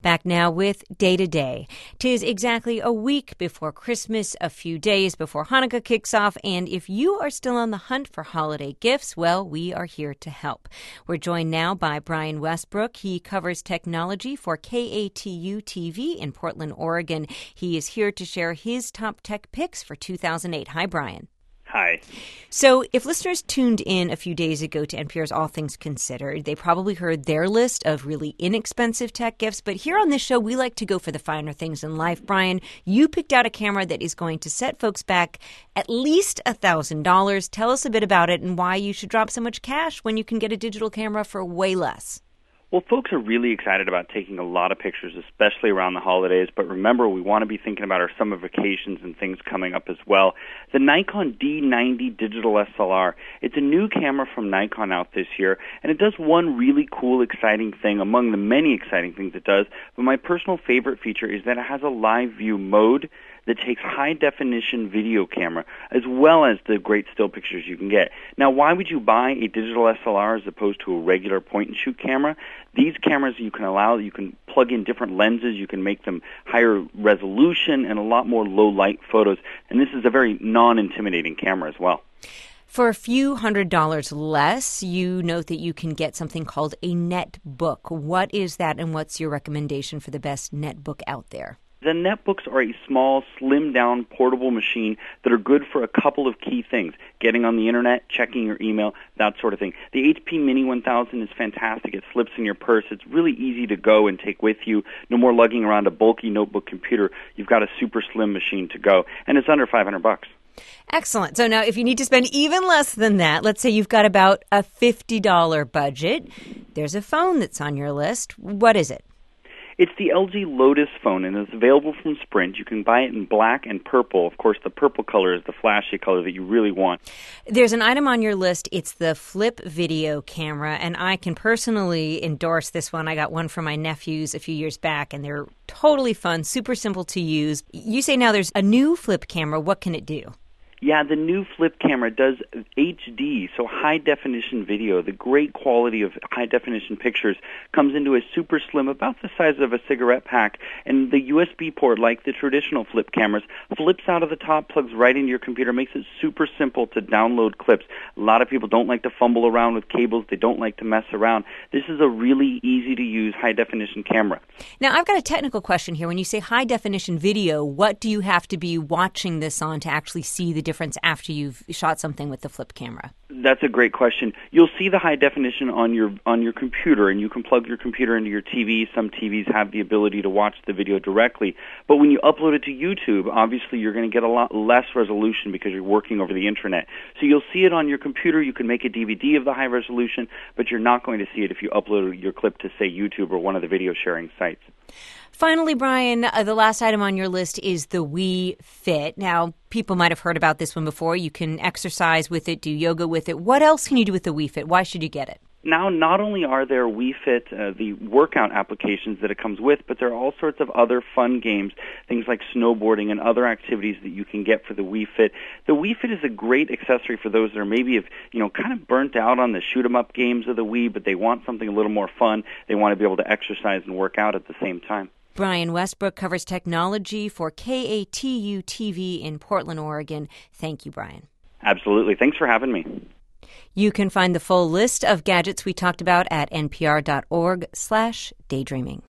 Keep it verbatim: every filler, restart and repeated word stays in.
Back now with Day to Day. 'Tis exactly a week before Christmas, a few days before Hanukkah kicks off, and if you are still on the hunt for holiday gifts, well, we are here to help. We're joined now by Brian Westbrook. He covers technology for K A T U T V in Portland, Oregon. He is here to share his top tech picks for two thousand eight. Hi, Brian. Hi. So if listeners tuned in a few days ago to N P R's All Things Considered, they probably heard their list of really inexpensive tech gifts. But here on this show, we like to go for the finer things in life. Brian, you picked out a camera that is going to set folks back at least one thousand dollars. Tell us a bit about it and why you should drop so much cash when you can get a digital camera for way less. Well, folks are really excited about taking a lot of pictures, especially around the holidays. But remember, we want to be thinking about our summer vacations and things coming up as well. The Nikon D ninety Digital S L R. It's a new camera from Nikon out this year, and it does one really cool, exciting thing among the many exciting things it does. But my personal favorite feature is that it has a live view mode that takes high-definition video camera, as well as the great still pictures you can get. Now, why would you buy a digital S L R as opposed to a regular point-and-shoot camera? These cameras you can allow, you can plug in different lenses, you can make them higher resolution and a lot more low-light photos, and this is a very non-intimidating camera as well. For a few hundred dollars less, you note that you can get something called a netbook. What is that, and what's your recommendation for the best netbook out there? The netbooks are a small, slimmed-down, portable machine that are good for a couple of key things: getting on the internet, checking your email, that sort of thing. The H P Mini one thousand is fantastic. It slips in your purse. It's really easy to go and take with you. No more lugging around a bulky notebook computer. You've got a super slim machine to go, and it's under five hundred bucks. Excellent. So now if you need to spend even less than that, let's say you've got about a fifty dollars budget, there's a phone that's on your list. What is it? It's the L G Lotus phone, and it's available from Sprint. You can buy it in black and purple. Of course, the purple color is the flashy color that you really want. There's an item on your list. It's the Flip video camera, and I can personally endorse this one. I got one for my nephews a few years back, and they're totally fun, super simple to use. You say now there's a new Flip camera. What can it do? Yeah, the new Flip camera does H D, so high-definition video. The great quality of high-definition pictures comes into a super slim, about the size of a cigarette pack, and the U S B port, like the traditional Flip cameras, flips out of the top, plugs right into your computer, makes it super simple to download clips. A lot of people don't like to fumble around with cables. They don't like to mess around. This is a really easy-to-use high-definition camera. Now, I've got a technical question here. When you say high-definition video, what do you have to be watching this on to actually see the difference after you've shot something with the Flip camera? That's a great question. You'll see the high definition on your on your computer, and you can plug your computer into your T V. Some T Vs have the ability to watch the video directly. But when you upload it to YouTube, obviously you're going to get a lot less resolution because you're working over the internet. So you'll see it on your computer. You can make a D V D of the high resolution, but you're not going to see it if you upload your clip to, say, YouTube or one of the video sharing sites. Finally, Brian, uh, the last item on your list is the Wii Fit. Now, people might have heard about this one before. You can exercise with it, do yoga with it. What else can you do with the Wii Fit? Why should you get it? Now, not only are there Wii Fit, uh, the workout applications that it comes with, but there are all sorts of other fun games, things like snowboarding and other activities that you can get for the Wii Fit. The Wii Fit is a great accessory for those that are maybe, have, you know, kind of burnt out on the shoot-'em-up games of the Wii, but they want something a little more fun. They want to be able to exercise and work out at the same time. Brian Westbrook covers technology for K A T U T V in Portland, Oregon. Thank you, Brian. Absolutely. Thanks for having me. You can find the full list of gadgets we talked about at npr.org slash daydreaming.